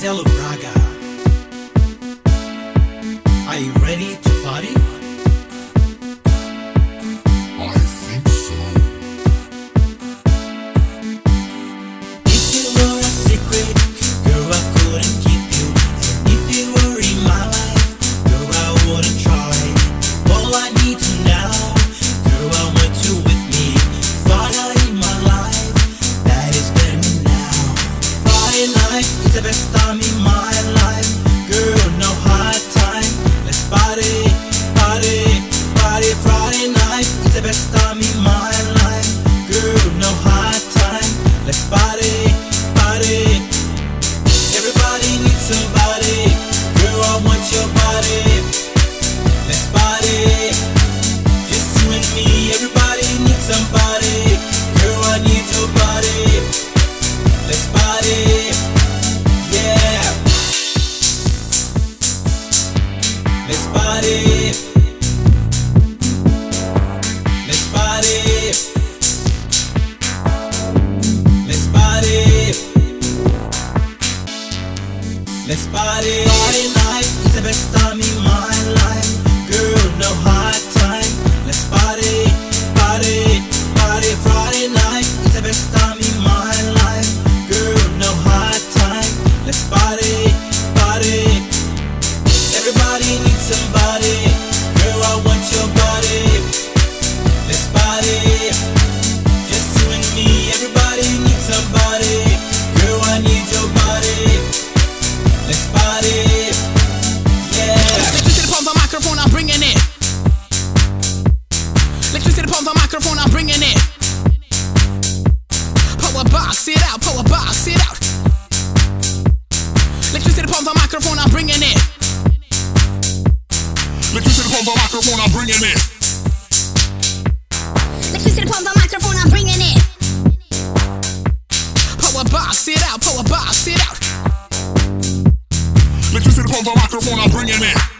Marcelo Braga. Are you ready to party? I think so. If you were a secret, girl, I couldn't keep you. If you were in my life, girl, I wouldn't try. All I need to know, girl, I want you with me. Friday in my life, that is better now. Friday night is the best time in my life. Girl, no hard time. Let's party, party, party. Friday night is the best time in my life. Girl, no hard time. Let's party, party. Everybody needs somebody. Girl, I want your body. Let's party. Just you and me. Everybody needs somebody. Girl, I need your body. Let's party. Yeah. Let's party. Let's party. Let's party. Let's party. Friday night is the best time in my life. Girl, no hard time. Let's party, party, party. Friday night is the best time in my life. Girl, no hard time. Let's party, party. Everybody needs somebody. Girl, I want your body. Let's party. Just you and me. Everybody needs somebody. Girl, I need your body. Let's party. Yeah. Electricity pump the microphone, I'm bringing it. Electricity pump the microphone, I'm bringing it. Power box it out, power box it out. Electricity pump the microphone, I'm bringing it. Electricity pump the microphone, I'm bringing it. Electricity pump the microphone, I'm bringing it. Power box it out, power box it out. Electricity pump the microphone, I'm bringing it.